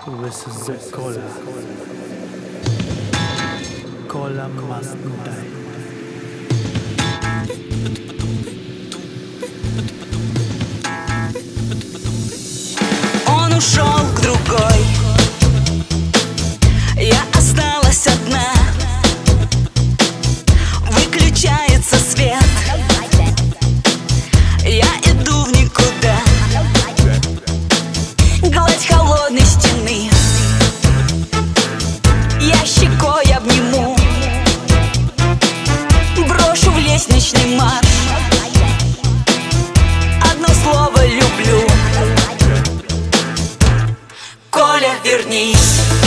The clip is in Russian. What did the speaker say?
This is the cola. Cola must die. Он ушел к другой, я осталась одна. Выключается свет, я иду в никуда. Гладь холодной стены я щекой обниму, брошу в лестничный марш одно слово люблю. Коля, вернись.